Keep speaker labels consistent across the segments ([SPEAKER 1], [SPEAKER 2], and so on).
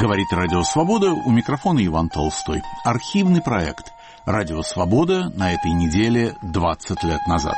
[SPEAKER 1] Говорит Радио Свобода, у микрофона Иван Толстой. Архивный проект Радио Свобода на этой неделе 20 лет назад.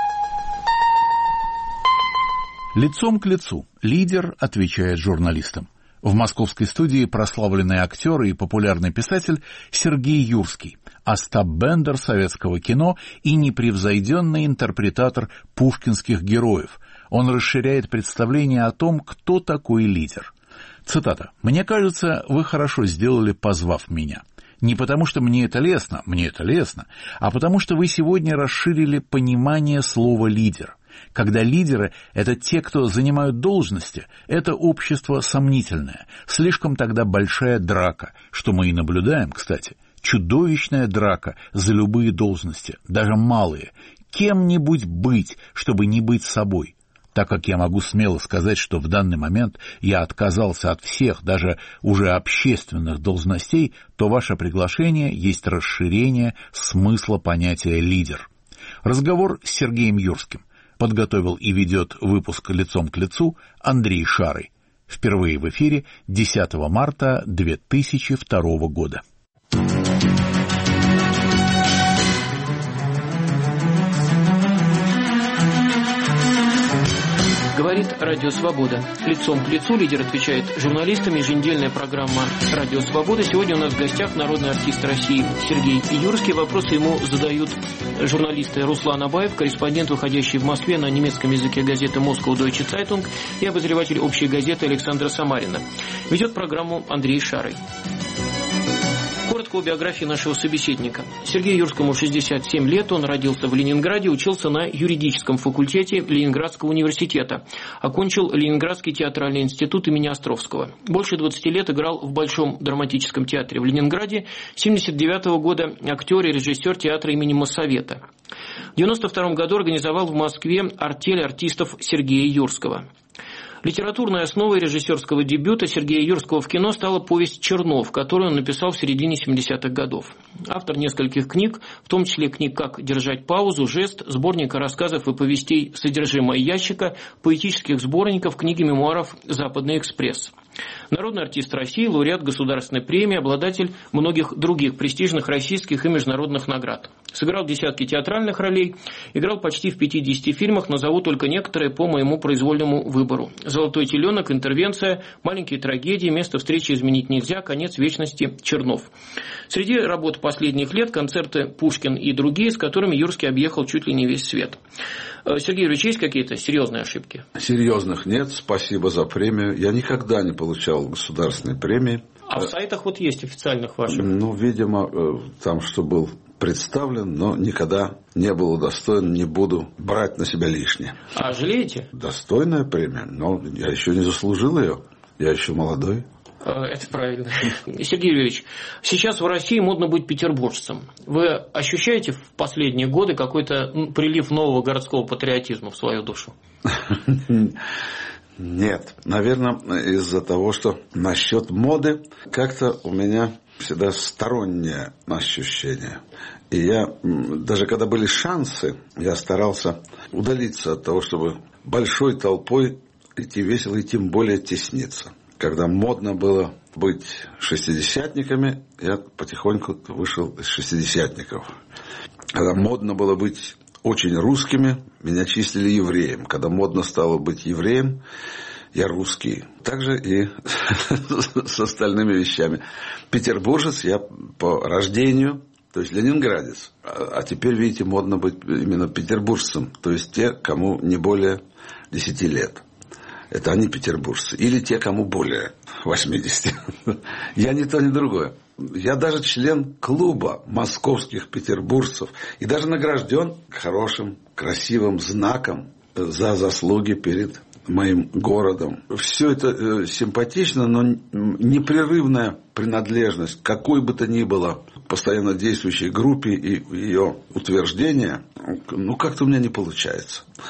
[SPEAKER 1] Лицом к лицу лидер отвечает журналистам. В московской студии прославленный актер и популярный писатель Сергей Юрский, Остап Бендер советского кино и непревзойденный интерпретатор пушкинских героев. Он расширяет представление о том, кто такой лидер. Цитата. «Мне кажется, вы хорошо сделали, позвав меня. Не потому, что мне это лестно, а потому, что вы сегодня расширили понимание слова «лидер». Когда лидеры – это те, кто занимают должности, это общество сомнительное. Слишком тогда большая драка, что мы и наблюдаем, кстати. Чудовищная драка за любые должности, даже малые. Кем-нибудь быть, чтобы не быть собой. Так как я могу смело сказать, что в данный момент я отказался от всех, даже уже общественных должностей, то ваше приглашение есть расширение смысла понятия «лидер». Разговор с Сергеем Юрским. Подготовил и ведет выпуск «Лицом к лицу» Андрей Шарый. Впервые в эфире 10 марта 2002 года.
[SPEAKER 2] Говорит Радио Свобода. Лицом к лицу лидер отвечает журналистам. Еженедельная программа Радио Свобода. Сегодня у нас в гостях народный артист России Сергей Юрский. Вопросы ему задают журналисты Руслан Абаев, корреспондент, выходящий в Москве на немецком языке газеты Moscow Deutsche Zeitung, и обозреватель общей газеты Александра Самарина. Ведет программу Андрей Шарый. Коротко о биографии нашего собеседника. Сергею Юрскому 67 лет, он родился в Ленинграде, учился на юридическом факультете Ленинградского университета. Окончил Ленинградский театральный институт имени Островского. Больше 20 лет играл в Большом драматическом театре в Ленинграде. С 1979 года актер и режиссер театра имени Моссовета. В 1992 году организовал в Москве артель артистов Сергея Юрского. Литературной основой режиссерского дебюта Сергея Юрского в кино стала повесть «Чернов», которую он написал в середине 70-х годов. Автор нескольких книг, в том числе книг «Как держать паузу», «Жест», сборника рассказов и повестей «Содержимое ящика», поэтических сборников, книги мемуаров «Западный экспресс». Народный артист России, лауреат государственной премии, обладатель многих других престижных российских и международных наград. Сыграл десятки театральных ролей, играл почти в 50 фильмах, назову только некоторые по моему произвольному выбору. «Золотой теленок», «Интервенция», «Маленькие трагедии», «Место встречи изменить нельзя», «Конец вечности», «Чернов». Среди работ последних лет концерты «Пушкин» и другие, с которыми Юрский объехал чуть ли не весь свет. Сергей Юрьевич, есть какие-то серьезные ошибки?
[SPEAKER 3] Серьезных нет, спасибо за премию. Я никогда не получал государственной премии.
[SPEAKER 2] А в сайтах вот есть официальных ваших?
[SPEAKER 3] Ну, видимо, там что был представлен, но никогда не был удостоен, не буду брать на себя лишнее.
[SPEAKER 2] А жалеете?
[SPEAKER 3] Достойная премия, но я еще не заслужил ее. Я еще молодой.
[SPEAKER 2] Это правильно. Сергей Юрьевич, сейчас в России модно быть петербуржцем. Вы ощущаете в последние годы какой-то прилив нового городского патриотизма в свою душу?
[SPEAKER 3] Нет. Наверное, из-за того, что насчет моды как-то у меня всегда стороннее ощущение. И я, даже когда были шансы, я старался удалиться от того, чтобы большой толпой идти весело и тем более тесниться. Когда модно было быть шестидесятниками, я потихоньку вышел из шестидесятников. Когда модно было быть очень русскими, меня числили евреем. Когда модно стало быть евреем, я русский. Также и с остальными вещами. Петербуржец я по рождению, то есть ленинградец. А теперь, видите, модно быть именно петербуржцем. То есть те, кому не более 10 лет. Это они петербуржцы. Или те, кому более 80. Я ни то, ни другое. Я даже член клуба московских петербуржцев. И даже награжден хорошим, красивым знаком за заслуги перед моим городом. Все это симпатично, но непрерывная принадлежность, какой бы то ни было постоянно действующей группе и ее утверждение, как-то у меня не получается.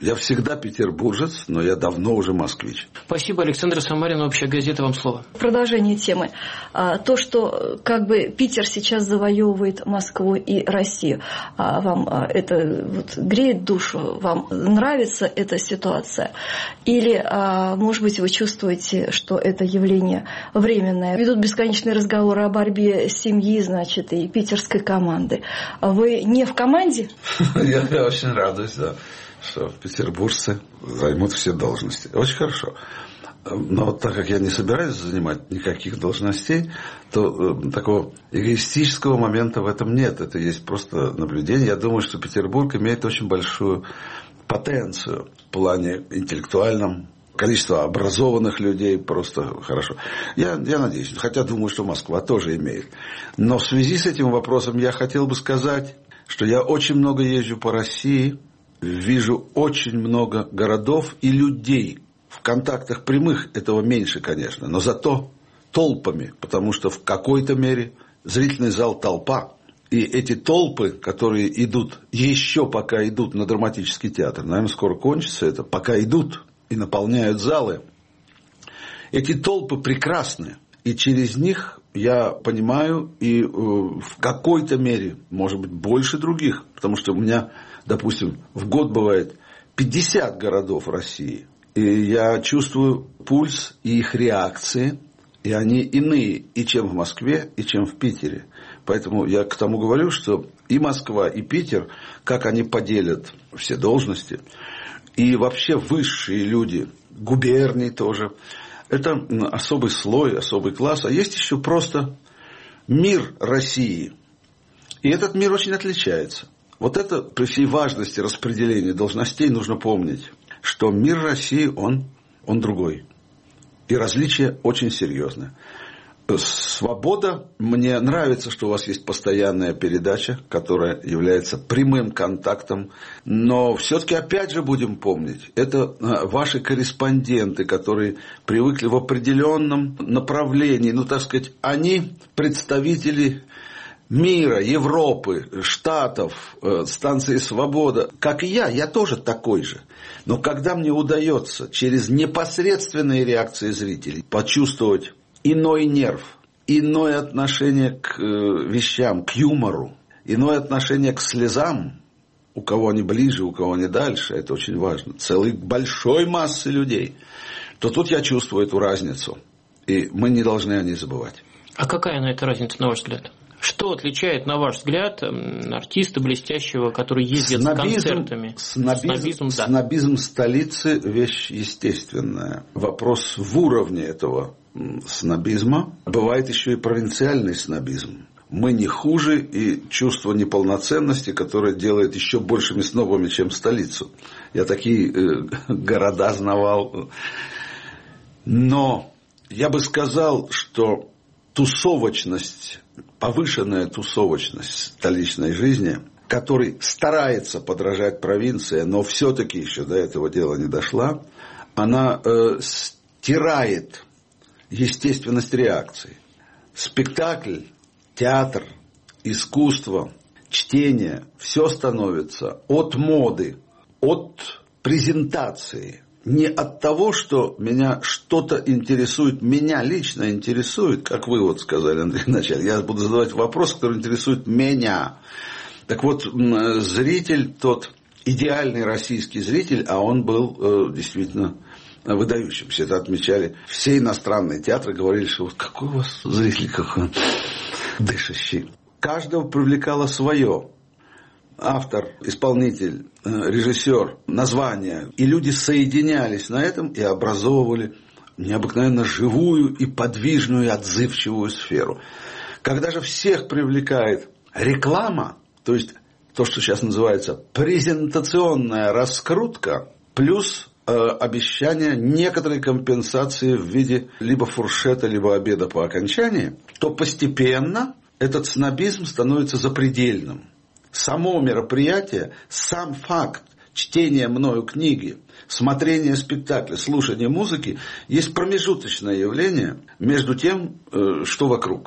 [SPEAKER 3] Я всегда петербуржец, но я давно уже москвич.
[SPEAKER 2] Спасибо, Александр Самарин, «Общая газета», вам слово.
[SPEAKER 4] Продолжение темы. То, что как бы Питер сейчас завоевывает Москву и Россию, вам это вот греет душу? Вам нравится эта ситуация? Или, может быть, вы чувствуете, что это явление временное? Ведут бесконечные разговоры о борьбе семьи, значит, и питерской команды. Вы не в команде?
[SPEAKER 3] Я очень радуюсь, да, что петербуржцы займут все должности. Очень хорошо. Но так как я не собираюсь занимать никаких должностей, то такого эгоистического момента в этом нет. Это есть просто наблюдение. Я думаю, что Петербург имеет очень большую потенцию в плане интеллектуальном. Количество образованных людей просто хорошо. Я надеюсь, хотя думаю, что Москва тоже имеет. Но в связи с этим вопросом я хотел бы сказать, что я очень много езжу по России, вижу очень много городов и людей. В контактах прямых этого меньше, конечно, но зато толпами, потому что в какой-то мере зрительный зал толпа. И эти толпы, которые идут, еще пока идут на драматический театр, наверное, скоро кончится это, пока идут и наполняют залы, эти толпы прекрасны. И через них я понимаю и в какой-то мере, может быть, больше других, потому что у меня, допустим, в год бывает 50 городов России. И я чувствую пульс и их реакции, и они иные, и чем в Москве, и чем в Питере. Поэтому я к тому говорю, что и Москва, и Питер, как они поделят все должности, и вообще высшие люди, губернии тоже, это особый слой, особый класс. А есть еще просто мир России. И этот мир очень отличается. Вот это при всей важности распределения должностей нужно помнить, что мир России, он другой. И различия очень серьезные. «Свобода». Мне нравится, что у вас есть постоянная передача, которая является прямым контактом. Но все-таки опять же будем помнить, это ваши корреспонденты, которые привыкли в определенном направлении. Ну, так сказать, они представители мира, Европы, Штатов, станции «Свобода». Как и я тоже такой же. Но когда мне удается через непосредственные реакции зрителей почувствовать иной нерв, иное отношение к вещам, к юмору, иное отношение к слезам, у кого они ближе, у кого они дальше, это очень важно, целой большой массы людей, то тут я чувствую эту разницу, и мы не должны о ней забывать.
[SPEAKER 2] А какая на эта разница, на ваш взгляд? Что отличает, на ваш взгляд, артиста блестящего, который ездит с концертами?
[SPEAKER 3] Снобизм столицы – вещь естественная. Вопрос в уровне этого снобизма. Бывает еще и провинциальный снобизм. Мы не хуже, и чувство неполноценности, которое делает еще большими снобами, чем столицу. Я такие города знавал. Но я бы сказал, что тусовочность, повышенная тусовочность столичной жизни, которой старается подражать провинция, но все-таки еще до этого дела не дошла, она стирает естественность реакции. Спектакль, театр, искусство, чтение, все становится от моды, от презентации. Не от того, что меня что-то интересует, меня лично интересует, как вы вот сказали, Андрей, вначале. Я буду задавать вопрос, который интересует меня. Так вот, зритель, тот идеальный российский зритель, а он был действительно выдающимся. Это отмечали все иностранные театры, говорили, что вот какой у вас зритель, какой он дышащий. Каждого привлекало свое. Автор, исполнитель, режиссер, название. И люди соединялись на этом и образовывали необыкновенно живую и подвижную и отзывчивую сферу. Когда же всех привлекает реклама, то есть то, что сейчас называется презентационная раскрутка, плюс обещание некоторой компенсации в виде либо фуршета, либо обеда по окончании, то постепенно этот снобизм становится запредельным. Само мероприятие, сам факт чтения мною книги, смотрения спектакля, слушания музыки есть промежуточное явление между тем, что вокруг.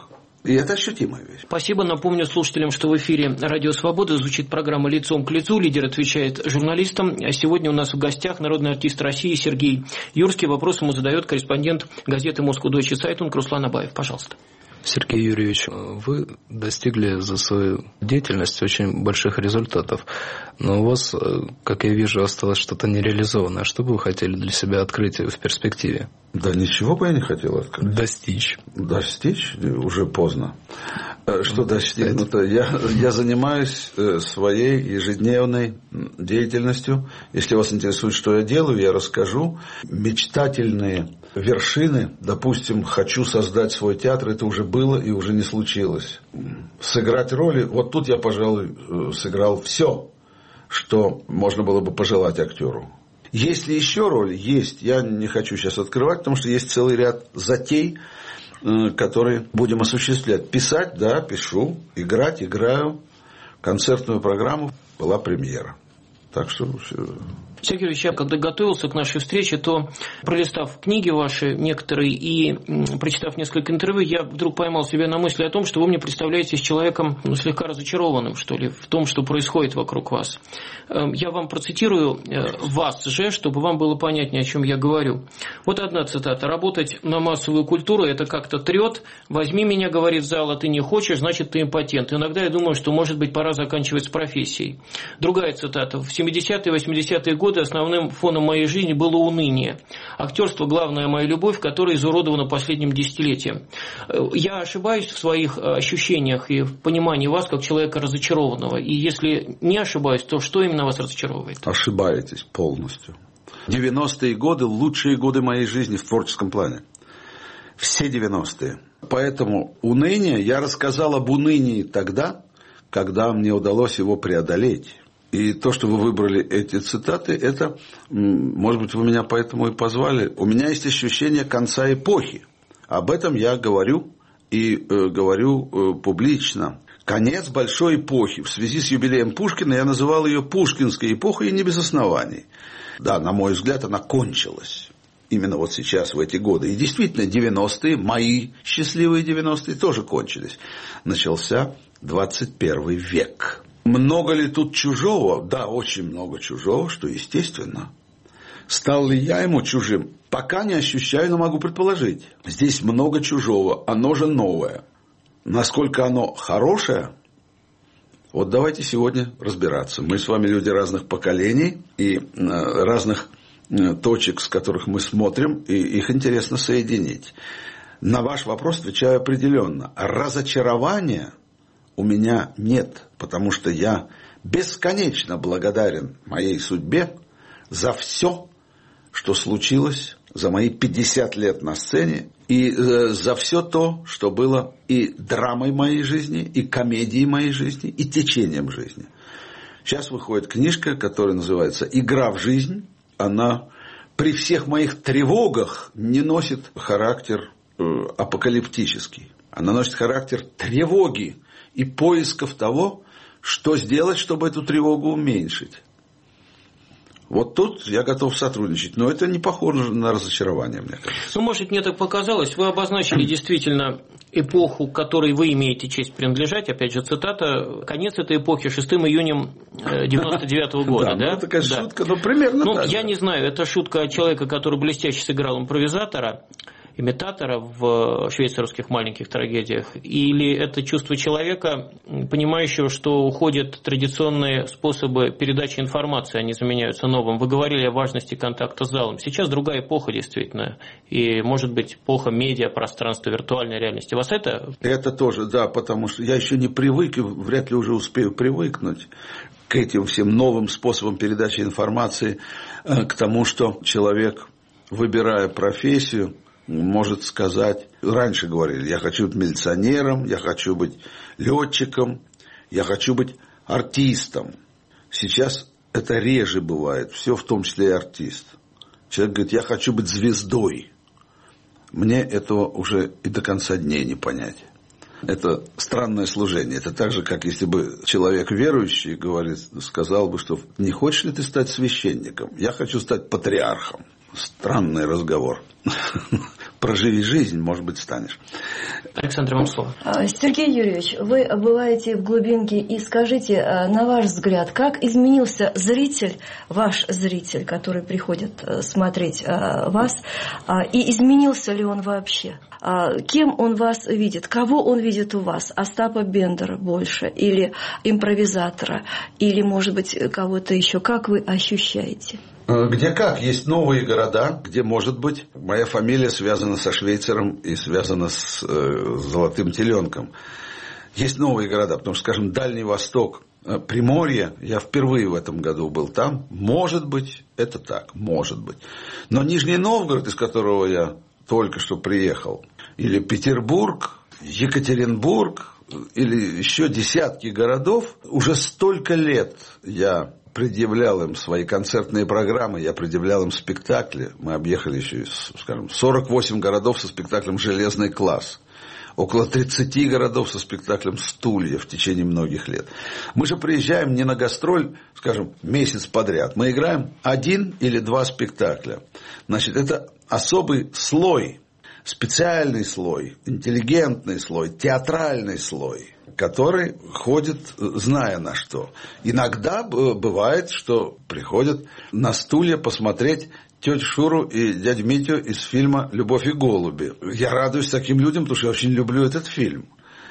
[SPEAKER 3] И это ощутимая вещь.
[SPEAKER 2] Спасибо. Напомню слушателям, что в эфире «Радио Свобода» звучит программа «Лицом к лицу». Лидер отвечает журналистам. А сегодня у нас в гостях народный артист России Сергей Юрский. Вопрос ему задает корреспондент газеты «Москва Дойче Цайтунг» Руслан Абаев. Пожалуйста.
[SPEAKER 5] Сергей Юрьевич, вы достигли за свою деятельность очень больших результатов, но у вас, как я вижу, осталось что-то нереализованное. Что бы вы хотели для себя открыть в перспективе?
[SPEAKER 3] Да ничего бы я не хотел открыть.
[SPEAKER 5] Достичь.
[SPEAKER 3] Достичь? Уже поздно. Что достигнуто? Я занимаюсь своей ежедневной деятельностью. Если вас интересует, что я делаю, я расскажу. Мечтательные вершины, допустим, хочу создать свой театр, это уже было и уже не случилось. Сыграть роли, вот тут я, пожалуй, сыграл все, что можно было бы пожелать актеру. Есть ли еще роли? Есть. Я не хочу сейчас открывать, потому что есть целый ряд затей, которые будем осуществлять. Писать, да, пишу. Играть, играю. Концертную программу была премьера. Так что...
[SPEAKER 2] Сергей Ильич, я когда готовился к нашей встрече, то, пролистав книги ваши некоторые и прочитав несколько интервью, я вдруг поймал себя на мысли о том, что вы мне представляетесь человеком слегка разочарованным, что ли, в том, что происходит вокруг вас. Я вам процитирую вас же, чтобы вам было понятнее, о чем я говорю. Вот одна цитата. «Работать на массовую культуру – это как-то трет. Возьми меня, говорит зал, а ты не хочешь, значит, ты импотент. Иногда я думаю, что, может быть, пора заканчивать с профессией». Другая цитата. «В 70-е и 80-е годы основным фоном моей жизни было уныние. Актерство – главная моя любовь, которая изуродована последним десятилетием». Я ошибаюсь в своих ощущениях и в понимании вас как человека разочарованного. И если не ошибаюсь, то что именно вас разочаровывает?
[SPEAKER 3] Ошибаетесь полностью. 90-е годы – лучшие годы моей жизни в творческом плане. Все 90-е. Поэтому уныние, я рассказал об унынии тогда, когда мне удалось его преодолеть. И то, что вы выбрали эти цитаты, это, может быть, вы меня поэтому и позвали. У меня есть ощущение конца эпохи. Об этом я говорю и говорю публично. Конец большой эпохи. В связи с юбилеем Пушкина я называл ее Пушкинской эпохой, и не без оснований. Да, на мой взгляд, она кончилась. Именно вот сейчас, в эти годы. И действительно, 90-е, мои счастливые 90-е тоже кончились. Начался 21 век. Много ли тут чужого? Да, очень много чужого, что естественно. Стал ли я ему чужим? Пока не ощущаю, но могу предположить. Здесь много чужого, оно же новое. Насколько оно хорошее? Вот давайте сегодня разбираться. Мы с вами люди разных поколений и разных точек, с которых мы смотрим, и их интересно соединить. На ваш вопрос отвечаю определенно. Разочарования у меня нет, потому что я бесконечно благодарен моей судьбе за все, что случилось за мои 50 лет на сцене, и за все то, что было и драмой моей жизни, и комедией моей жизни, и течением жизни. Сейчас выходит книжка, которая называется «Игра в жизнь». Она при всех моих тревогах не носит характер апокалиптический. Она носит характер тревоги и поисков того, что сделать, чтобы эту тревогу уменьшить. Вот тут я готов сотрудничать, но это не похоже на разочарование, мне кажется.
[SPEAKER 2] Ну, может, мне так показалось. Вы обозначили действительно эпоху, которой вы имеете честь принадлежать. Опять же, цитата. Конец этой эпохи 6 июня 99 года. Да,
[SPEAKER 3] такая шутка, но примерно так.
[SPEAKER 2] Я не знаю, это шутка человека, который блестяще сыграл импровизатора, имитатора в швейцарских маленьких трагедиях, или это чувство человека, понимающего, что уходят традиционные способы передачи информации, они заменяются новым. Вы говорили о важности контакта с залом. Сейчас другая эпоха действительно, и может быть эпоха медиа, пространства, виртуальной реальности. Вас это?
[SPEAKER 3] Это тоже, да, потому что я еще не привык, и вряд ли уже успею привыкнуть к этим всем новым способам передачи информации, к тому, что человек, выбирая профессию, может сказать, раньше говорили, я хочу быть милиционером, я хочу быть летчиком, я хочу быть артистом. Сейчас это реже бывает, все в том числе и артист. Человек говорит, я хочу быть звездой. Мне этого уже и до конца дней не понять. Это странное служение. Это так же, как если бы человек верующий говорит, сказал бы, что не хочешь ли ты стать священником? Я хочу стать патриархом. Странный разговор. проживи жизнь, может быть, станешь.
[SPEAKER 2] Александр, вам слово.
[SPEAKER 4] Сергей Юрьевич, вы бываете в глубинке, и скажите, на ваш взгляд, как изменился зритель, ваш зритель, который приходит смотреть вас, и изменился ли он вообще? Кем он вас видит? Кого он видит у вас? Остапа Бендера больше? Или импровизатора? Или, может быть, кого-то еще? Как вы ощущаете?
[SPEAKER 3] Где как? Есть новые города, где, может быть, моя фамилия связана со Швейцаром и связана с Золотым теленком. Есть новые города, потому что, скажем, Дальний Восток, Приморье, я впервые в этом году был там. Может быть, это так, может быть. Но Нижний Новгород, из которого я только что приехал, или Петербург, Екатеринбург, или еще десятки городов, уже столько лет я предъявлял им свои концертные программы, я предъявлял им спектакли. Мы объехали еще, скажем, 48 городов со спектаклем «Железный класс». Около 30 городов со спектаклем «Стулья» в течение многих лет. Мы же приезжаем не на гастроль, скажем, месяц подряд. Мы играем 1 или 2 спектакля. Значит, это особый слой, специальный слой, интеллигентный слой, театральный слой, который ходит, зная на что. Иногда бывает, что приходят на стулья посмотреть тетю Шуру и дядю Митю из фильма «Любовь и голуби». Я радуюсь таким людям, потому что я очень люблю этот фильм.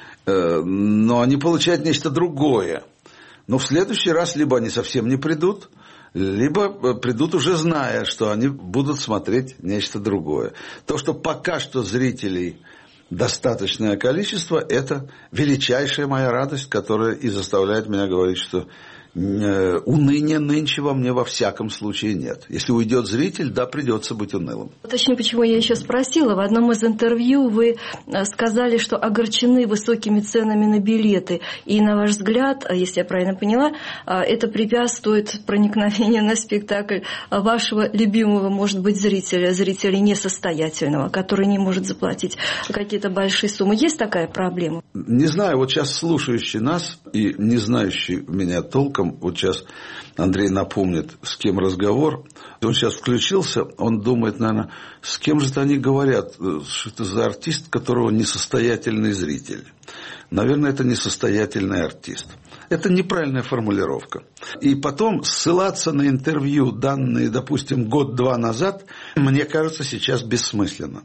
[SPEAKER 3] Но они получают нечто другое. Но в следующий раз либо они совсем не придут, либо придут уже зная, что они будут смотреть нечто другое. То, что пока что зрителей достаточное количество, это величайшая моя радость, которая и заставляет меня говорить, что уныния нынче во мне во всяком случае нет. Если уйдет зритель, да, придется быть унылым.
[SPEAKER 4] Точнее, почему я еще спросила, в одном из интервью вы сказали, что огорчены высокими ценами на билеты. И, на ваш взгляд, если я правильно поняла, это препятствует проникновению на спектакль вашего любимого, может быть, зрителя несостоятельного, который не может заплатить какие-то большие суммы. Есть такая проблема?
[SPEAKER 3] Не знаю, вот сейчас слушающий нас и не знающий меня толком, вот сейчас Андрей напомнит, с кем разговор. Он сейчас включился, он думает, наверное, с кем же-то они говорят, что это за артист, которого несостоятельный зритель. Наверное, это несостоятельный артист. Это неправильная формулировка. И потом ссылаться на интервью, данные, допустим, год-два назад, мне кажется, сейчас бессмысленно.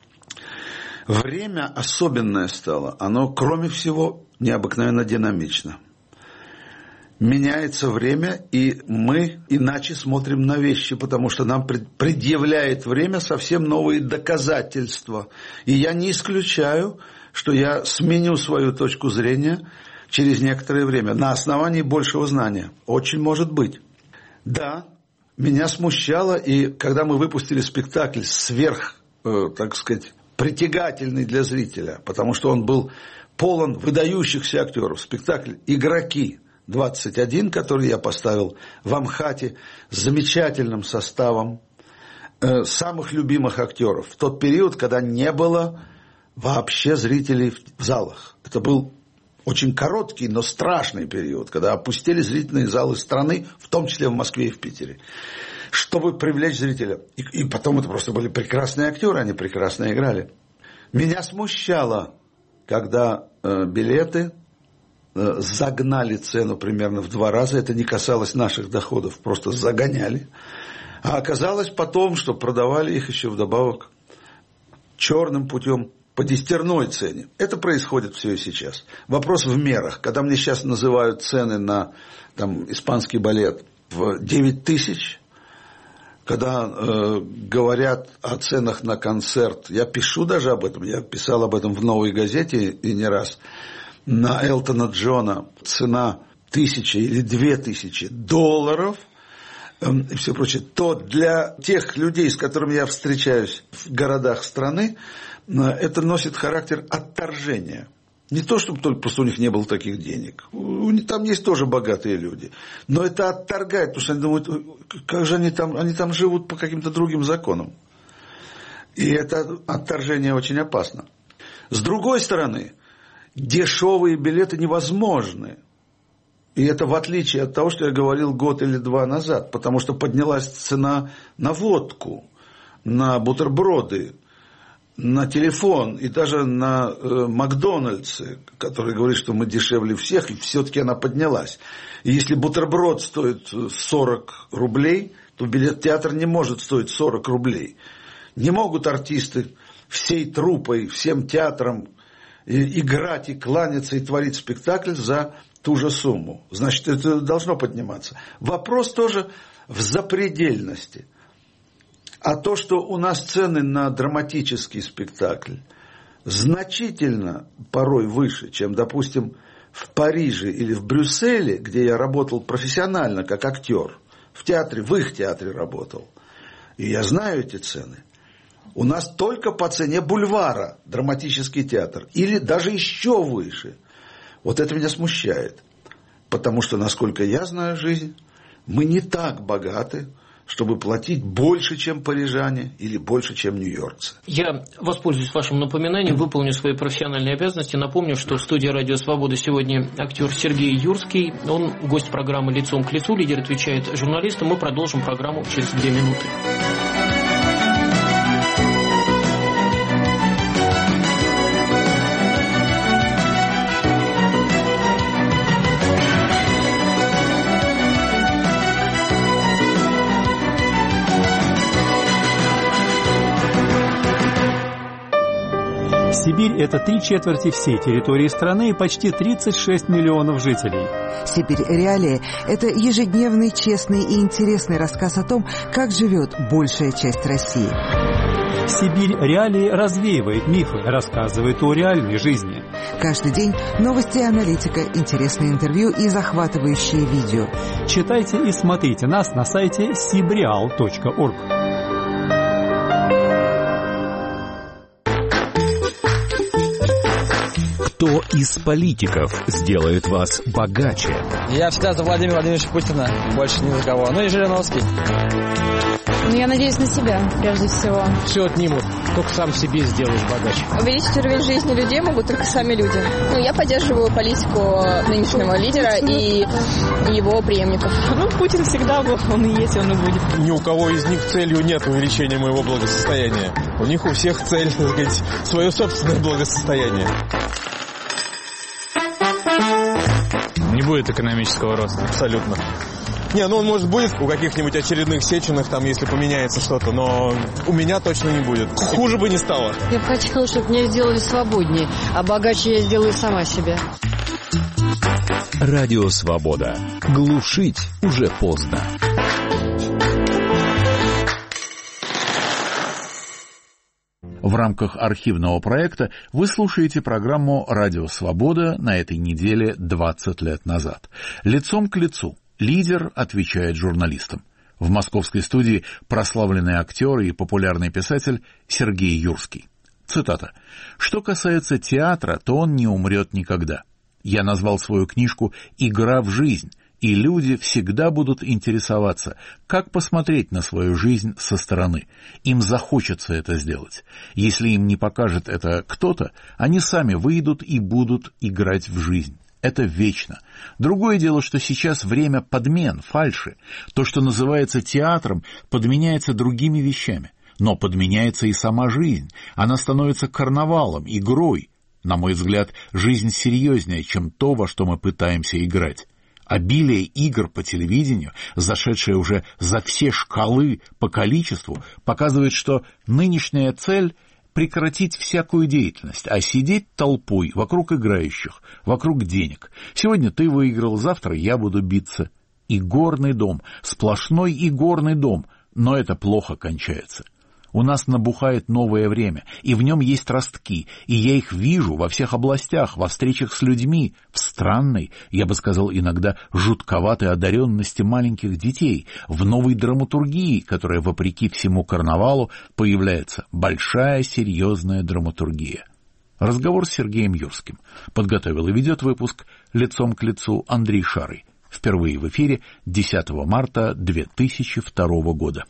[SPEAKER 3] Время особенное стало, оно, кроме всего, необыкновенно динамично. Меняется время, и мы иначе смотрим на вещи, потому что нам предъявляет время совсем новые доказательства. И я не исключаю, что я сменю свою точку зрения через некоторое время на основании большего знания. Очень может быть. Да, меня смущало, и когда мы выпустили спектакль так сказать, притягательный для зрителя, потому что он был полон выдающихся актеров. Спектакль «Игроки» 21, который я поставил в Амхате с замечательным составом самых любимых актеров. В тот период, когда не было вообще зрителей в залах. Это был очень короткий, но страшный период, когда опустили зрительные залы страны, в том числе в Москве и в Питере, чтобы привлечь зрителя. И потом это просто были прекрасные актеры, они прекрасно играли. Меня смущало, когда билеты загнали цену примерно в 2 раза. Это не касалось наших доходов, просто загоняли. А оказалось потом, что продавали их еще вдобавок черным путем по десятерной цене. Это происходит все и сейчас. Вопрос в мерах. Когда мне сейчас называют цены на испанский балет в 9 тысяч, когда говорят о ценах на концерт, я пишу даже об этом, я писал об этом в «Новой газете» и не раз, на Элтона Джона цена 1000 или 2000 долларов и все прочее, то для тех людей, с которыми я встречаюсь в городах страны, это носит характер отторжения. Не то, чтобы только просто у них не было таких денег. Там есть тоже богатые люди. Но это отторгает, потому что они думают, как же они там живут по каким-то другим законам. И это отторжение очень опасно. С другой стороны, дешевые билеты невозможны. И это в отличие от того, что я говорил год или 2 назад. Потому что поднялась цена на водку, на бутерброды. на телефон и даже на Макдональдсе, который говорит, что мы дешевле всех, и все-таки она поднялась. И если бутерброд стоит 40 рублей, то билет в театр не может стоить 40 рублей. Не могут артисты всей труппой, всем театром играть и кланяться и творить спектакль за ту же сумму. Значит, это должно подниматься. Вопрос тоже в запредельности. А то, что у нас цены на драматический спектакль значительно порой выше, чем, допустим, в Париже или в Брюсселе, где я работал профессионально как актер, в театре, в их театре работал, и я знаю эти цены. У нас только по цене бульвара драматический театр, или даже еще выше. Вот это меня смущает, потому что, насколько я знаю жизнь, мы не так богаты, чтобы платить больше, чем парижане, или больше, чем нью-йоркцы.
[SPEAKER 2] Я воспользуюсь вашим напоминанием, выполню свои профессиональные обязанности. Напомню, что в студии «Радио Свобода» сегодня актер Сергей Юрский. Он гость программы «Лицом к лицу», лидер отвечает журналистам. Мы продолжим программу через 2 минуты.
[SPEAKER 6] Сибирь – это 3/4 всей территории страны и почти 36 миллионов жителей.
[SPEAKER 7] «Сибирь. Реалии» – это ежедневный, честный и интересный рассказ о том, как живет большая часть России.
[SPEAKER 6] «Сибирь. Реалии» развеивает мифы, рассказывает о реальной жизни.
[SPEAKER 7] Каждый день новости и аналитика, интересные интервью и захватывающие видео.
[SPEAKER 6] Читайте и смотрите нас на сайте sibreal.org.
[SPEAKER 8] Кто из политиков сделает вас богаче?
[SPEAKER 9] Я всегда за Владимира Владимировича Путина, больше ни за кого. Ну и Жириновский.
[SPEAKER 10] Ну, я надеюсь на себя, прежде всего.
[SPEAKER 11] Все отнимут, только сам себе сделаешь богаче.
[SPEAKER 10] Увеличить уровень жизни людей могут только сами люди. Ну, я поддерживаю политику нынешнего лидера и его преемников.
[SPEAKER 12] Ну, Путин всегда был, он и есть, он и будет.
[SPEAKER 13] Ни у кого из них целью нет увеличения моего благосостояния. У них у всех цель, так сказать, свое собственное благосостояние.
[SPEAKER 14] Не будет экономического роста.
[SPEAKER 13] Абсолютно. Не, ну он, может, будет у каких-нибудь очередных Сеченых, там, если поменяется что-то, но у меня точно не будет. Хуже бы не стало.
[SPEAKER 15] Я бы хотела, чтобы меня сделали свободнее, а богаче я сделаю сама себя.
[SPEAKER 8] Радио Свобода. Глушить уже поздно.
[SPEAKER 1] В рамках архивного проекта вы слушаете программу «Радио Свобода» на этой неделе 20 лет назад. «Лицом к лицу». Лидер отвечает журналистам. В московской студии прославленный актер и популярный писатель Сергей Юрский. Цитата. «Что касается театра, то он не умрет никогда. Я назвал свою книжку «Игра в жизнь», и люди всегда будут интересоваться, как посмотреть на свою жизнь со стороны. Им захочется это сделать. Если им не покажет это кто-то, они сами выйдут и будут играть в жизнь. Это вечно. Другое дело, что сейчас время подмен, фальши. То, что называется театром, подменяется другими вещами. Но подменяется и сама жизнь. Она становится карнавалом, игрой. На мой взгляд, жизнь серьезнее, чем то, во что мы пытаемся играть. Обилие игр по телевидению, зашедшее уже за все шкалы по количеству, показывает, что нынешняя цель — прекратить всякую деятельность, а сидеть толпой вокруг играющих, вокруг денег. Сегодня ты выиграл, завтра я буду биться. Игорный дом, сплошной игорный дом, но это плохо кончается. У нас набухает новое время, и в нем есть ростки, и я их вижу во всех областях, во встречах с людьми, в странной, я бы сказал иногда, жутковатой одаренности маленьких детей, в новой драматургии, которая, вопреки всему карнавалу, появляется большая серьезная драматургия. Разговор с Сергеем Юрским. Подготовил и ведет выпуск «Лицом к лицу» Андрей Шарый. Впервые в эфире 10 марта 2002 года.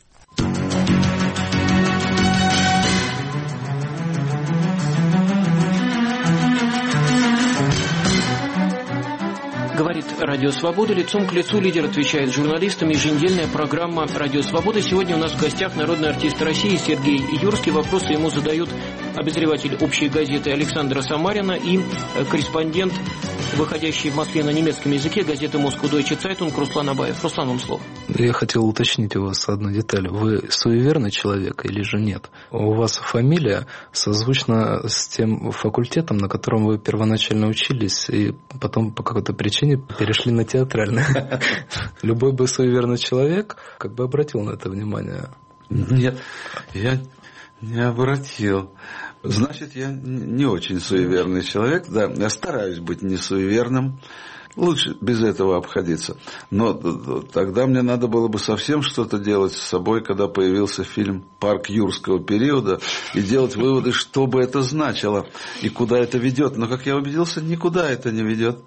[SPEAKER 2] Говорит Радио Свобода. Лицом к лицу лидер отвечает журналистам. Еженедельная программа Радио Свобода. Сегодня у нас в гостях народный артист России Сергей Юрский. Вопросы ему задают обозреватель общей газеты Александра Самарина и корреспондент, выходящий в Москве на немецком языке, газеты Moscow Deutsche Zeitung Руслан Абаев. Руслан, вам слово.
[SPEAKER 5] Я хотел уточнить у вас одну деталь. Вы суеверный человек или же нет? У вас фамилия созвучна с тем факультетом, на котором вы первоначально учились, и потом по какой-то причине перешли на театральный. Любой бы суеверный человек как бы обратил на это внимание.
[SPEAKER 3] Нет, я не обратил. Значит, я не очень суеверный человек. Да, я стараюсь быть не суеверным. Лучше без этого обходиться. Но тогда мне надо было бы совсем что-то делать с собой, когда появился фильм «Парк юрского периода», и делать выводы, что бы это значило и куда это ведет. Но, как я убедился, никуда это не ведет.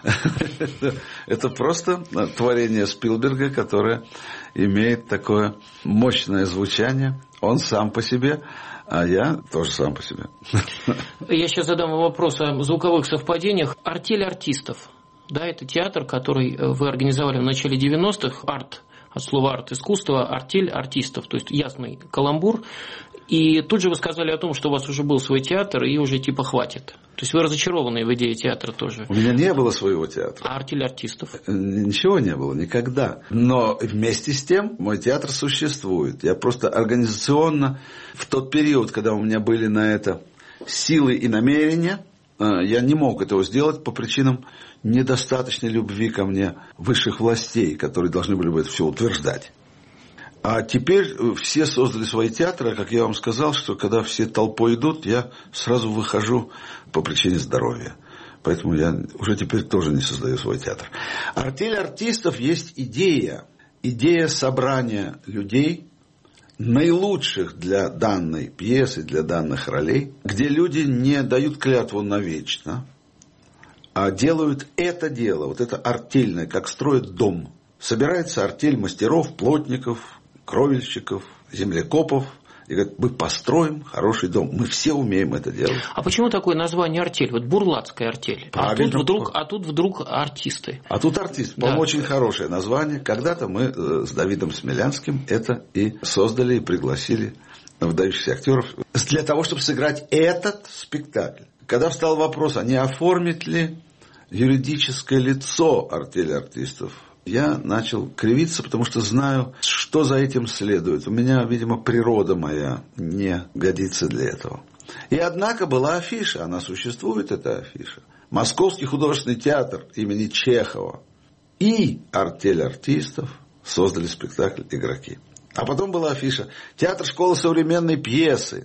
[SPEAKER 3] Это просто творение Спилберга, которое имеет такое мощное звучание. Он сам по себе, а я тоже сам по себе.
[SPEAKER 2] Я сейчас задам вам вопрос о звуковых совпадениях. «Артель артистов». Да, это театр, который вы организовали в начале 90-х. Арт, от слова арт, искусство, артель артистов. То есть ясный каламбур. И тут же вы сказали о том, что у вас уже был свой театр, и уже типа хватит. То есть вы разочарованы в идее театра тоже.
[SPEAKER 3] У меня не было своего театра.
[SPEAKER 2] А артель артистов?
[SPEAKER 3] Ничего не было, никогда. Но вместе с тем мой театр существует. Я просто организационно в тот период, когда у меня были на это силы и намерения, я не мог этого сделать по причинам недостаточной любви ко мне высших властей, которые должны были бы это все утверждать. А теперь все создали свои театры, а как я вам сказал, что когда все толпой идут, я сразу выхожу по причине здоровья. Поэтому я уже теперь тоже не создаю свой театр. Артель артистов есть идея. Идея собрания людей, наилучших для данной пьесы, для данных ролей, где люди не дают клятву навечно, а делают это дело, вот это артельное, как строят дом. Собирается артель мастеров, плотников, кровельщиков, землекопов, и говорят, мы построим хороший дом. Мы все умеем это делать.
[SPEAKER 2] А почему такое название артель? Вот бурлацкая артель. А тут вдруг артисты.
[SPEAKER 3] А тут артисты. По-моему, да. Очень хорошее название. Когда-то мы с Давидом Смелянским это и создали, и пригласили выдающихся актеров для того, чтобы сыграть этот спектакль. Когда встал вопрос, а не оформить ли юридическое лицо артели артистов, я начал кривиться, потому что знаю, что за этим следует. У меня, видимо, природа моя не годится для этого. И однако была афиша, она существует, эта афиша. Московский художественный театр имени Чехова и артель артистов создали спектакль «Игроки». А потом была афиша «Театр школы современной пьесы»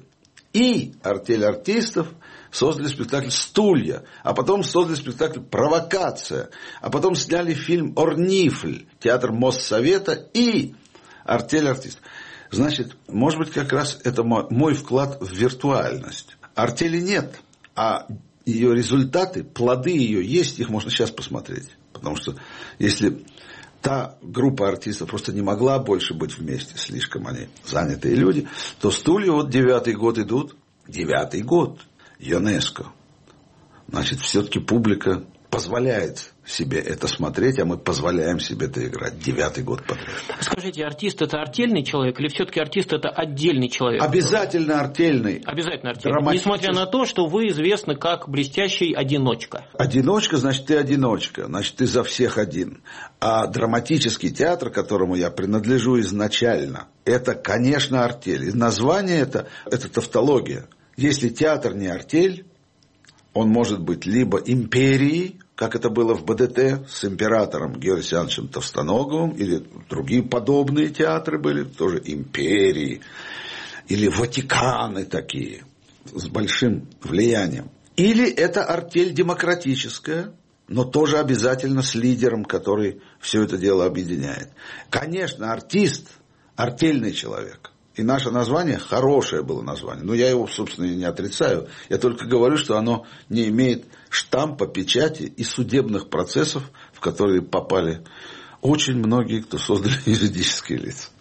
[SPEAKER 3] и артель артистов создали спектакль «Стулья», а потом создали спектакль «Провокация», а потом сняли фильм «Орнифль», театр Моссовета и артель артистов. Значит, может быть, как раз это мой вклад в виртуальность. Артели нет, а ее результаты, плоды ее есть, их можно сейчас посмотреть. Потому что если та группа артистов просто не могла больше быть вместе, слишком они занятые люди, то «Стулья» вот 9-й год идут, 9-й год. ЮНЕСКО. Значит, все-таки публика позволяет себе это смотреть, а мы позволяем себе это играть 9-й год подряд.
[SPEAKER 2] Скажите, артист это артельный человек или все-таки артист это отдельный человек?
[SPEAKER 3] Обязательно артельный.
[SPEAKER 2] Обязательно артельный. Несмотря на то, что вы известны как блестящий одиночка.
[SPEAKER 3] Одиночка, значит, ты одиночка. Значит, ты за всех один. А драматический театр, которому я принадлежу изначально, это, конечно, артель. И название это тавтология. Если театр не артель, он может быть либо империей, как это было в БДТ с императором Георгием Александровичем Товстоноговым, или другие подобные театры были, тоже империи, или Ватиканы такие, с большим влиянием. Или это артель демократическая, но тоже обязательно с лидером, который все это дело объединяет. Конечно, артист – артельный человек. И наше название, хорошее было название, но я его, собственно, и не отрицаю. Я только говорю, что оно не имеет штампа, печати и судебных процессов, в которые попали очень многие, кто создали юридические лица.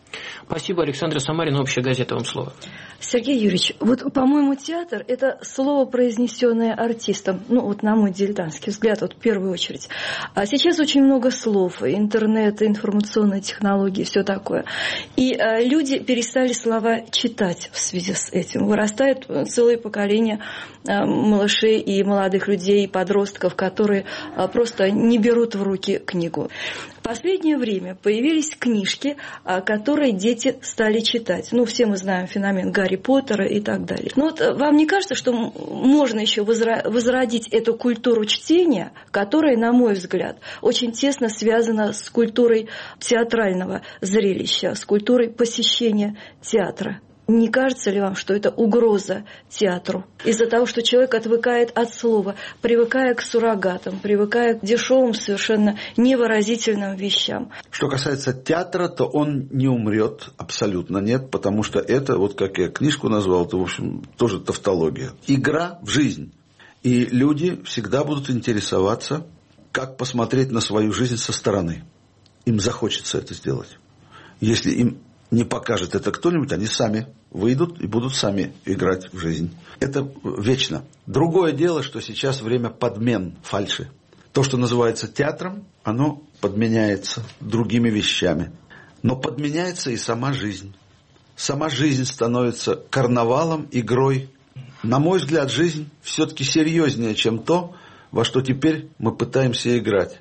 [SPEAKER 2] Спасибо, Александра Самарина, «Общая газета», вам слово.
[SPEAKER 4] Сергей Юрьевич, вот, по-моему, театр – это слово, произнесенное артистом, на мой дилетантский взгляд, в первую очередь. А сейчас очень много слов, интернет, информационные технологии, все такое. И люди перестали слова читать в связи с этим. Вырастает целое поколение малышей и молодых людей, и подростков, которые просто не берут в руки книгу. В последнее время появились книжки, которые дети стали читать. Все мы знаем феномен Гарри Поттера и так далее. Но вам не кажется, что можно еще возродить эту культуру чтения, которая, на мой взгляд, очень тесно связана с культурой театрального зрелища, с культурой посещения театра? Не кажется ли вам, что это угроза театру? Из-за того, что человек отвыкает от слова, привыкая к суррогатам, привыкая к дешевым, совершенно невыразительным вещам.
[SPEAKER 3] Что касается театра, то он не умрет, абсолютно нет, потому что это, как я книжку назвал, это, в общем, тоже тавтология. Игра в жизнь. И люди всегда будут интересоваться, как посмотреть на свою жизнь со стороны. Им захочется это сделать. Если им не покажет это кто-нибудь, они сами выйдут и будут сами играть в жизнь. Это вечно. Другое дело, что сейчас время подмен, фальши. То, что называется театром, оно подменяется другими вещами. Но подменяется и сама жизнь. Сама жизнь становится карнавалом, игрой. На мой взгляд, жизнь все-таки серьезнее, чем то, во что теперь мы пытаемся играть.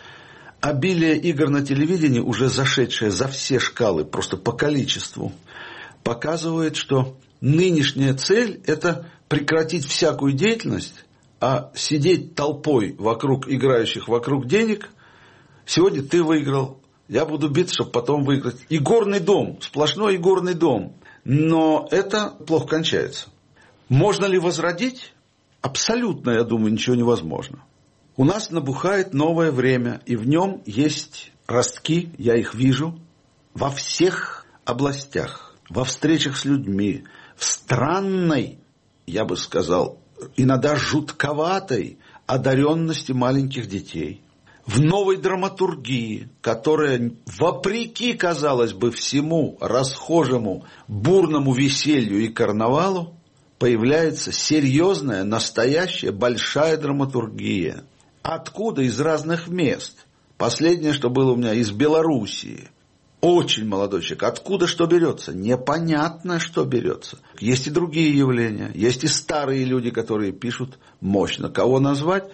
[SPEAKER 3] Обилие игр на телевидении, уже зашедшее за все шкалы, просто по количеству, показывает, что нынешняя цель – это прекратить всякую деятельность, а сидеть толпой вокруг играющих вокруг денег. Сегодня ты выиграл, я буду биться, чтобы потом выиграть. Игорный дом, сплошной игорный дом. Но это плохо кончается. Можно ли возродить? Абсолютно, я думаю, ничего невозможно. У нас набухает новое время, и в нем есть ростки, я их вижу, во всех областях, во встречах с людьми, в странной, я бы сказал, иногда жутковатой одаренности маленьких детей, в новой драматургии, которая, вопреки, казалось бы, всему расхожему бурному веселью и карнавалу, появляется серьезная, настоящая, большая драматургия. Откуда? Из разных мест. Последнее, что было у меня, из Белоруссии. Очень молодой человек. Откуда что берется? Непонятно, что берется. Есть и другие явления. Есть и старые люди, которые пишут мощно. Кого назвать?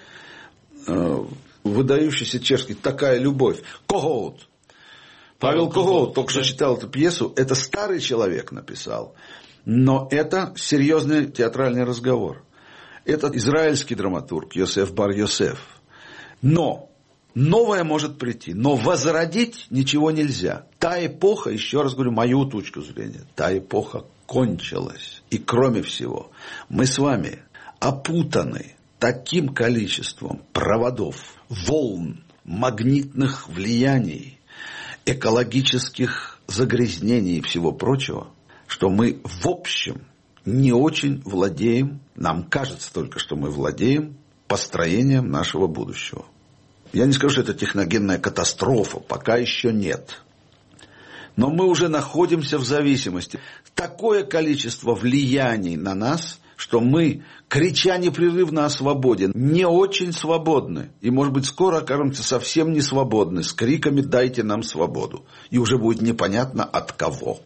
[SPEAKER 3] Выдающийся чешский «Такая любовь». Когоут. Павел Когоут только что читал эту пьесу. Это старый человек написал. Но это серьезный театральный разговор. Это израильский драматург Йосеф бар Йосеф. Но новое может прийти, но возродить ничего нельзя. Та эпоха, еще раз говорю, мою точку зрения, та эпоха кончилась. И кроме всего, мы с вами опутаны таким количеством проводов, волн, магнитных влияний, экологических загрязнений и всего прочего, что мы в общем не очень владеем, нам кажется только, что мы владеем построением нашего будущего. Я не скажу, что это техногенная катастрофа, пока еще нет. Но мы уже находимся в зависимости. Такое количество влияний на нас, что мы, крича непрерывно о свободе, не очень свободны. И, может быть, скоро окажемся совсем не свободны с криками «дайте нам свободу». И уже будет непонятно от кого.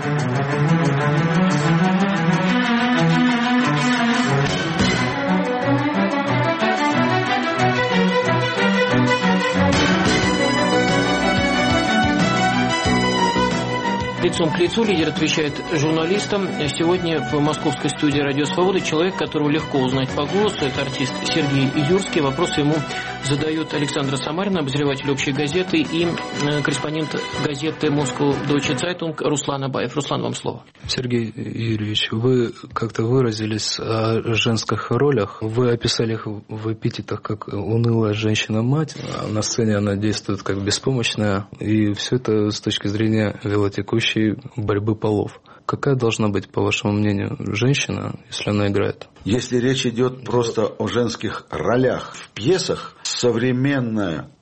[SPEAKER 2] Лицом к лицу лидер отвечает журналистам. Сегодня в московской студии «Радио Свобода» человек, которого легко узнать по голосу. Это артист Сергей Юрский. Вопросы ему задают Александра Самарина, обозреватель «Общей газеты», и корреспондент газеты «Москва Deutsche Zeitung» Руслан Абаев. Руслан, вам слово.
[SPEAKER 5] Сергей Юрьевич, вы как-то выразились о женских ролях. Вы описали их в эпитетах как унылая женщина-мать. А на сцене она действует как беспомощная. И все это с точки зрения велотекущей борьбы полов. Какая должна быть, по вашему мнению, женщина, если она играет?
[SPEAKER 3] Если речь идет просто о женских ролях в пьесах, современная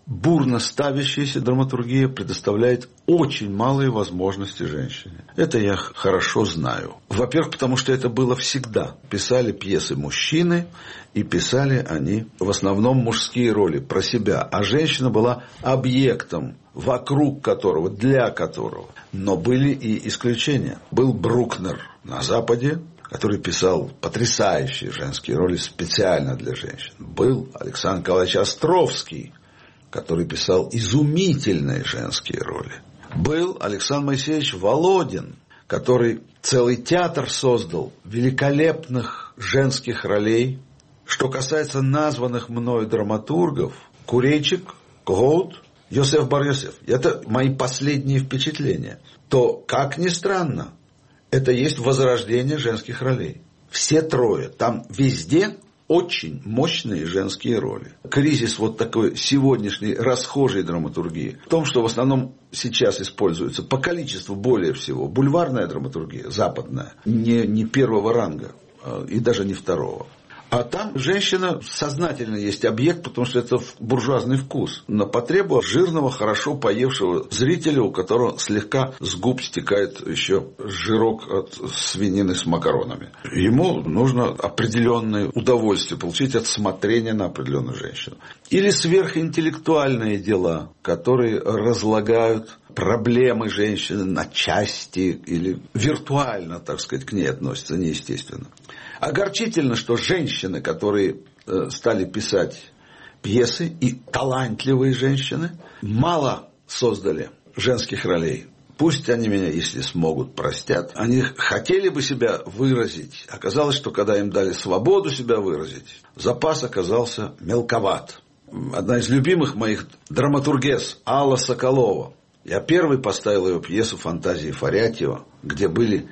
[SPEAKER 3] бурно ставящаяся драматургия предоставляет очень малые возможности женщине. Это я хорошо знаю. Во-первых, потому что это было всегда. Писали пьесы мужчины, и писали они в основном мужские роли про себя. А женщина была объектом, вокруг которого, для которого. Но были и исключения. Был Брукнер на Западе, который писал потрясающие женские роли специально для женщин. Был Александр Николаевич Островский, который писал изумительные женские роли. Был Александр Моисеевич Володин, который целый театр создал великолепных женских ролей. Что касается названных мною драматургов, Курейчик, Когоут, Йосеф Бар-Йосеф, это мои последние впечатления, то, как ни странно, это есть возрождение женских ролей. Все трое. Там везде очень мощные женские роли. Кризис вот такой сегодняшней расхожей драматургии в том, что в основном сейчас используется по количеству более всего бульварная драматургия, западная, не первого ранга и даже не второго. А там женщина сознательно есть объект, потому что это буржуазный вкус. На потребу жирного, хорошо поевшего зрителя, у которого слегка с губ стекает еще жирок от свинины с макаронами. Ему нужно определенное удовольствие получить от смотрения на определенную женщину. Или сверхинтеллектуальные дела, которые разлагают проблемы женщины на части или виртуально, так сказать, к ней относятся неестественно. Огорчительно, что женщины, которые стали писать пьесы, и талантливые женщины, мало создали женских ролей. Пусть они меня, если смогут, простят. Они хотели бы себя выразить. Оказалось, что когда им дали свободу себя выразить, запас оказался мелковат. Одна из любимых моих драматургесс Алла Соколова. Я первый поставил ее пьесу «Фантазии Фарятьева», где были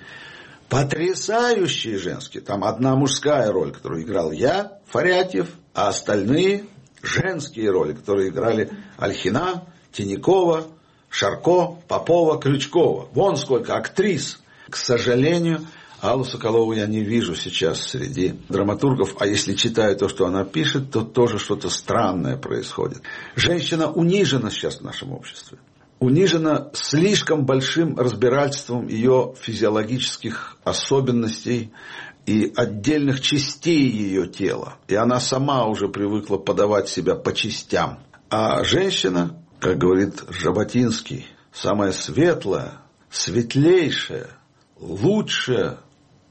[SPEAKER 3] потрясающие женские. Там одна мужская роль, которую играл я, Фарятьев, а остальные женские роли, которые играли Ольхина, Тинякова, Шарко, Попова, Крючкова. Вон сколько актрис. К сожалению, Аллу Соколову я не вижу сейчас среди драматургов, а если читаю то, что она пишет, то тоже что-то странное происходит. Женщина унижена сейчас в нашем обществе. Унижена слишком большим разбирательством ее физиологических особенностей и отдельных частей ее тела. И она сама уже привыкла подавать себя по частям. А женщина, как говорит Жаботинский, самая светлая, светлейшая, лучшая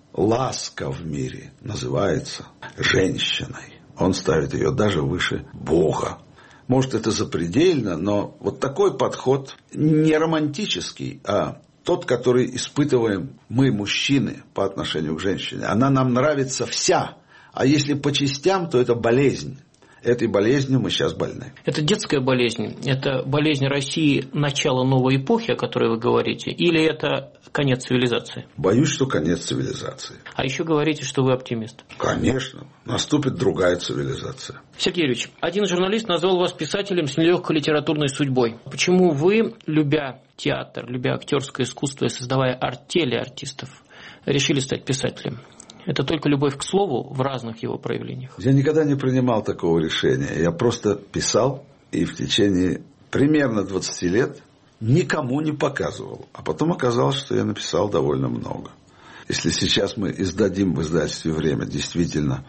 [SPEAKER 3] ласка в мире называется женщиной. Он ставит ее даже выше Бога. Может, это запредельно, но вот такой подход не романтический, а тот, который испытываем мы, мужчины, по отношению к женщине. Она нам нравится вся, а если по частям, то это болезнь. Этой болезнью мы сейчас больны.
[SPEAKER 2] Это детская болезнь? Это болезнь России начала новой эпохи, о которой вы говорите? Или это конец цивилизации?
[SPEAKER 3] Боюсь, что конец цивилизации.
[SPEAKER 2] А еще говорите, что вы оптимист.
[SPEAKER 3] Конечно. Наступит другая цивилизация.
[SPEAKER 2] Сергей Юрьевич, один журналист назвал вас писателем с нелегкой литературной судьбой. Почему вы, любя театр, любя актерское искусство и создавая артели артистов, решили стать писателем? Это только любовь к слову в разных его проявлениях?
[SPEAKER 3] Я никогда не принимал такого решения. Я просто писал и в течение примерно 20 лет никому не показывал. А потом оказалось, что я написал довольно много. Если сейчас мы издадим в издательстве «Время» действительно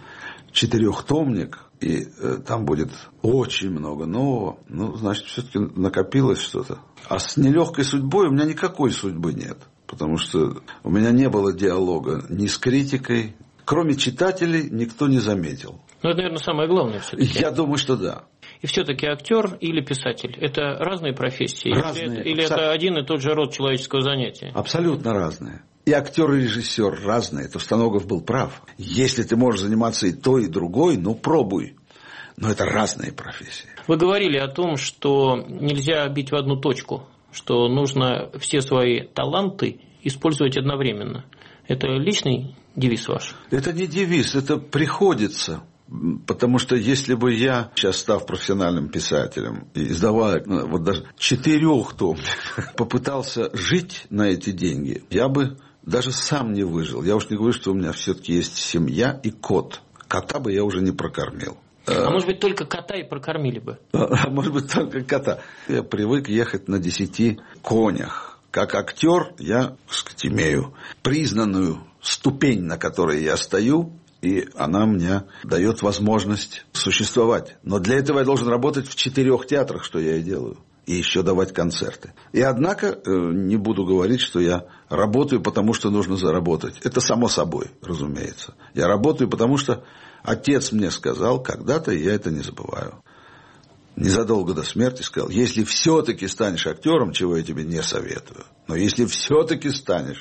[SPEAKER 3] 4-томник, и там будет очень много нового, значит, все-таки накопилось что-то. А с нелегкой судьбой у меня никакой судьбы нет. Потому что у меня не было диалога ни с критикой. Кроме читателей никто не заметил.
[SPEAKER 2] Ну, это, наверное, самое главное все-таки.
[SPEAKER 3] Я думаю, что да.
[SPEAKER 2] И все-таки актер или писатель – это разные профессии?
[SPEAKER 3] Разные.
[SPEAKER 2] Или это один и тот же род человеческого занятия?
[SPEAKER 3] Абсолютно разные. И актер, и режиссер разные. Это Устоногов был прав. Если ты можешь заниматься и той, и другой, пробуй. Но это разные профессии.
[SPEAKER 2] Вы говорили о том, что нельзя бить в одну точку, что нужно все свои таланты использовать одновременно. Это личный девиз ваш? Это
[SPEAKER 3] не девиз, это приходится. Потому что если бы я, сейчас став профессиональным писателем, и издавая вот даже 4 тома, попытался жить на эти деньги, я бы даже сам не выжил. Я уж не говорю, что у меня все-таки есть семья и кот. Кота бы я уже не прокормил.
[SPEAKER 2] А может быть, только кота и прокормили бы?
[SPEAKER 3] Может быть, только кота. Я привык ехать на 10 конях. Как актер я, так сказать, имею признанную ступень, на которой я стою, и она мне дает возможность существовать. Но для этого я должен работать в 4 театрах, что я и делаю. И еще давать концерты. И однако не буду говорить, что я работаю, потому что нужно заработать. Это само собой, разумеется. Я работаю, потому что отец мне сказал когда-то, и я это не забываю. Незадолго до смерти сказал: если все-таки станешь актером, чего я тебе не советую, но если все-таки станешь,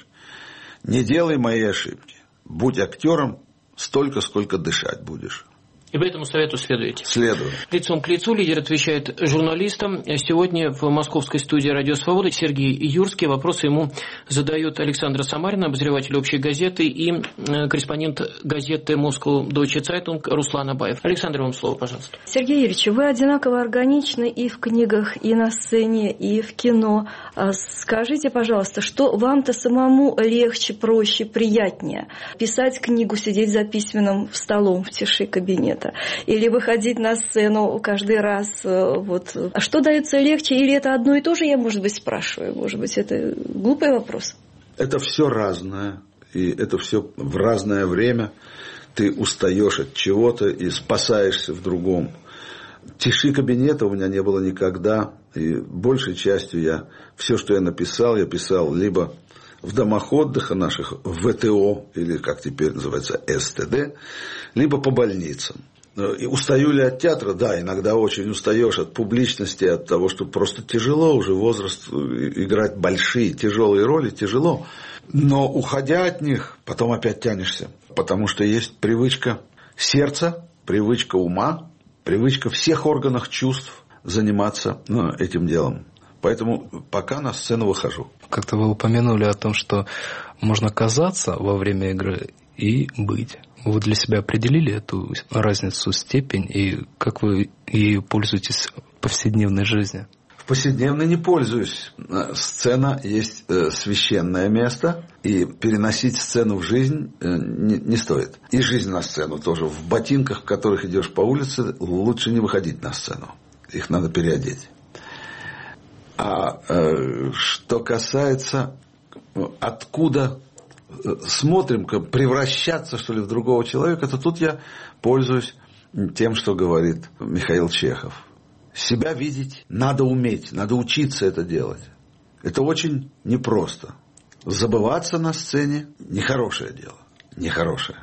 [SPEAKER 3] не делай мои ошибки. Будь актером столько, сколько дышать будешь.
[SPEAKER 2] И по этому совету следуете?
[SPEAKER 3] Следую.
[SPEAKER 2] Лицом к лицу лидер отвечает журналистам. Сегодня в московской студии «Радио Свобода» Сергей Юрский. Вопросы ему задают Александра Самарина, обозреватель «Общей газеты», и корреспондент газеты «Moscow Deutsche Zeitung» Руслан Абаев. Александр, вам слово, пожалуйста.
[SPEAKER 4] Сергей Юрьевич, вы одинаково органичны и в книгах, и на сцене, и в кино. Скажите, пожалуйста, что вам-то самому легче, проще, приятнее? Писать книгу, сидеть за письменным столом в тиши кабинета? Или выходить на сцену каждый раз? Вот. А что дается легче? Или это одно и то же, я, может быть, спрашиваю? Может быть, это глупый вопрос?
[SPEAKER 3] Это все разное. И это все в разное время. Ты устаешь от чего-то и спасаешься в другом. Тиши кабинета у меня не было никогда. И большей частью все, что я писал либо в домах отдыха наших, в ВТО, или как теперь называется СТД, либо по больницам. И устаю ли от театра? Да, иногда очень устаешь от публичности, от того, что просто тяжело уже возраст играть большие, тяжелые роли, тяжело. Но уходя от них, потом опять тянешься, потому что есть привычка сердца, привычка ума, привычка всех органов чувств заниматься этим делом. Поэтому пока на сцену выхожу.
[SPEAKER 5] Как-то вы упомянули о том, что можно казаться во время игры и быть. Вы для себя определили эту разницу, степень, и как вы ею пользуетесь в повседневной жизни?
[SPEAKER 3] В повседневной не пользуюсь. Сцена есть священное место, и переносить сцену в жизнь не стоит. И жизнь на сцену тоже. В ботинках, в которых идешь по улице, лучше не выходить на сцену. Их надо переодеть. А что касается, откуда смотрим, превращаться, что ли, в другого человека, то тут я пользуюсь тем, что говорит Михаил Чехов. Себя видеть надо уметь, надо учиться это делать. Это очень непросто. Забываться на сцене – нехорошее дело. Нехорошее.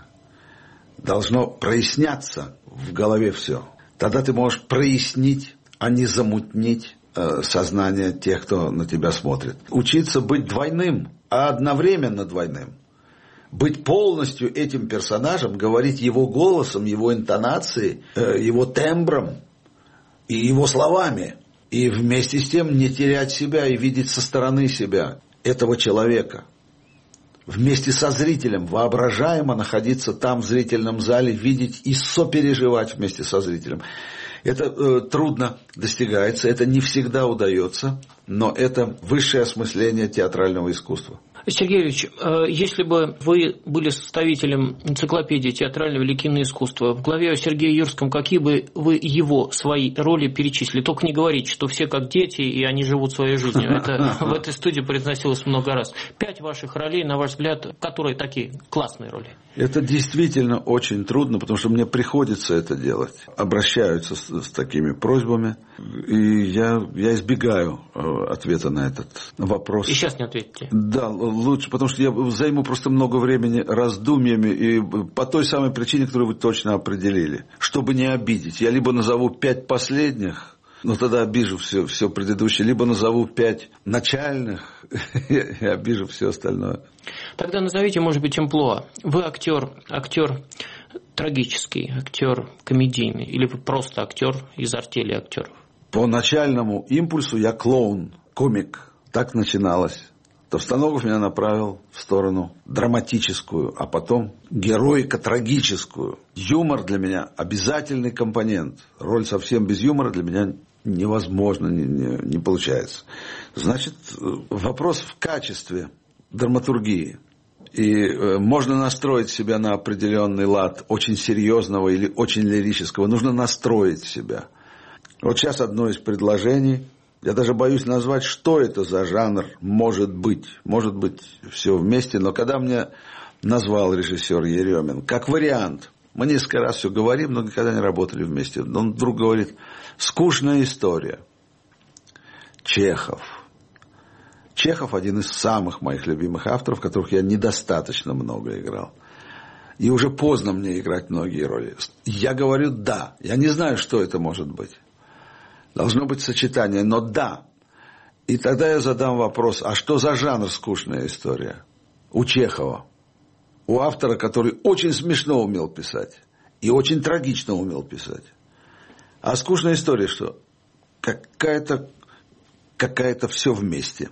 [SPEAKER 3] Должно проясняться в голове все. Тогда ты можешь прояснить, а не замутнить сознание тех, кто на тебя смотрит. Учиться быть двойным, а одновременно двойным. Быть полностью этим персонажем, говорить его голосом, его интонацией, его тембром и его словами. И вместе с тем не терять себя и видеть со стороны себя этого человека. Вместе со зрителем, воображаемо находиться там в зрительном зале, видеть и сопереживать вместе со зрителем. Это трудно достигается, это не всегда удается, но это высшее осмысление театрального искусства.
[SPEAKER 2] Сергей Юрьевич, если бы вы были составителем энциклопедии театрального или киноискусства, в главе о Сергее Юрском какие бы вы его, свои роли перечислили? Только не говорите, что все как дети, и они живут своей жизнью. Это в этой студии произносилось много раз. 5 ваших ролей, на ваш взгляд, которые такие классные роли?
[SPEAKER 3] Это действительно очень трудно, потому что мне приходится это делать. Обращаются с такими просьбами, и я избегаю ответа на этот вопрос.
[SPEAKER 2] И сейчас не ответите?
[SPEAKER 3] Да, лучше, потому что я займу просто много времени раздумьями, и по той самой причине, которую вы точно определили. Чтобы не обидеть. Я либо назову 5 последних, но тогда обижу все предыдущее, либо назову 5 начальных и обижу все остальное.
[SPEAKER 2] Тогда назовите, может быть, амплуа. Вы актер трагический, актер комедийный, или вы просто актер из артели актеров?
[SPEAKER 3] По начальному импульсу я клоун, комик. Так начиналось. Товстоногов меня направил в сторону драматическую, а потом героико-трагическую. Юмор для меня обязательный компонент. Роль совсем без юмора для меня невозможно, не получается. Значит, вопрос в качестве драматургии. И можно настроить себя на определенный лад очень серьезного или очень лирического. Нужно настроить себя. Вот сейчас одно из предложений. Я даже боюсь назвать, что это за жанр может быть. Может быть, все вместе. Но когда мне назвал режиссер Еремин, как вариант, мы несколько раз все говорим, но никогда не работали вместе. Он вдруг говорит: скучная история. Чехов. Чехов один из самых моих любимых авторов, которых я недостаточно много играл. И уже поздно мне играть многие роли. Я говорю да. Я не знаю, что это может быть. Должно быть сочетание, но да. И тогда я задам вопрос: а что за жанр скучная история? У Чехова. У автора, который очень смешно умел писать. И очень трагично умел писать. А скучная история что? Какая-то все вместе.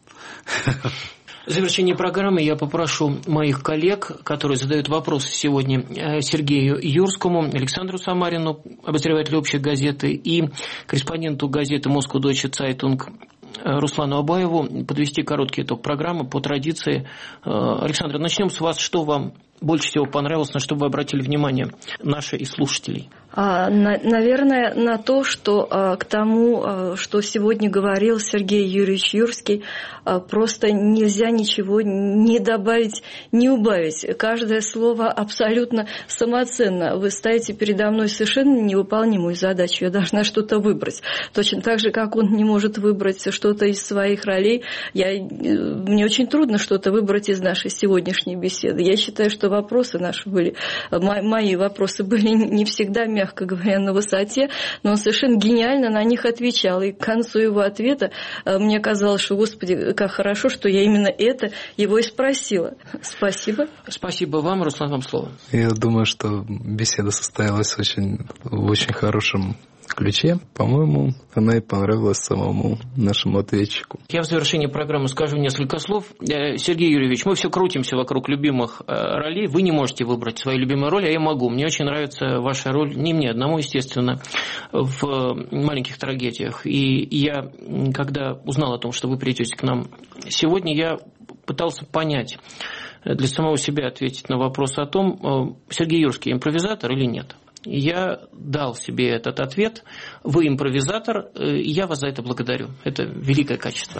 [SPEAKER 2] В завершении программы я попрошу моих коллег, которые задают вопросы сегодня Сергею Юрскому, Александру Самарину, обозревателю «Общей газеты», и корреспонденту газеты «Москва Дойче Цайтунг» Руслану Абаеву подвести короткий итог программы по традиции. Александр, начнем с вас. Что вам больше всего понравилось, на что вы обратили внимание наши и слушателей?
[SPEAKER 4] Наверное, на то, что к тому, что сегодня говорил Сергей Юрьевич Юрский, просто нельзя ничего не добавить, не убавить. Каждое слово абсолютно самоценно. Вы ставите передо мной совершенно невыполнимую задачу. Я должна что-то выбрать. Точно так же, как он не может выбрать что-то из своих ролей. Мне очень трудно что-то выбрать из нашей сегодняшней беседы. Я считаю, что вопросы наши были, мои вопросы были не всегда, мягко говоря, на высоте, но он совершенно гениально на них отвечал. И к концу его ответа мне казалось, что, Господи, как хорошо, что я именно это его и спросила. Спасибо.
[SPEAKER 2] Спасибо вам. Руслан, вам слово.
[SPEAKER 5] Я думаю, что беседа состоялась в очень хорошем ключе. По-моему, она и понравилась самому нашему ответчику.
[SPEAKER 2] Я в завершении программы скажу несколько слов. Сергей Юрьевич, мы все крутимся вокруг любимых ролей. Вы не можете выбрать свою любимую роль, а я могу. Мне очень нравится ваша роль, не мне одному, естественно, в «Маленьких трагедиях». И я, когда узнал о том, что вы придете к нам сегодня, я пытался понять, для самого себя ответить на вопрос о том, Сергей Юрский импровизатор или нет. Я дал себе этот ответ. Вы импровизатор, и я вас за это благодарю. Это великое качество.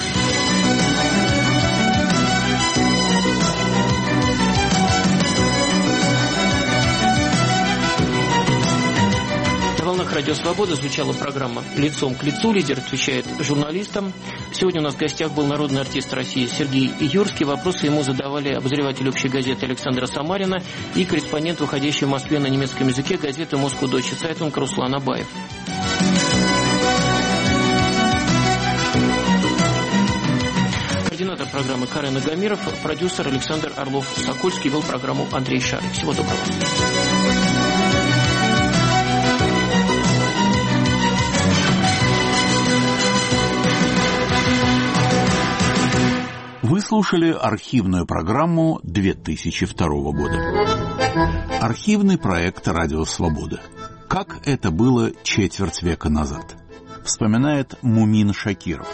[SPEAKER 2] На волнах Радио Свобода звучала программа «Лицом к лицу». Лидер отвечает журналистам. Сегодня у нас в гостях был народный артист России Сергей Юрский. Вопросы ему задавали обозреватель «Общей газеты» Александра Самарина и корреспондент, выходящий в Москве на немецком языке газеты «Москва Дойче Цайтунг» Руслан Абаев. Координатор программы Карен Агамиров, продюсер Александр Орлов-Сокольский, вел программу Андрей Шарик. Всего доброго.
[SPEAKER 1] Вы слушали архивную программу 2002 года. Архивный проект «Радио Свобода». Как это было четверть века назад. Вспоминает Мумин Шакиров.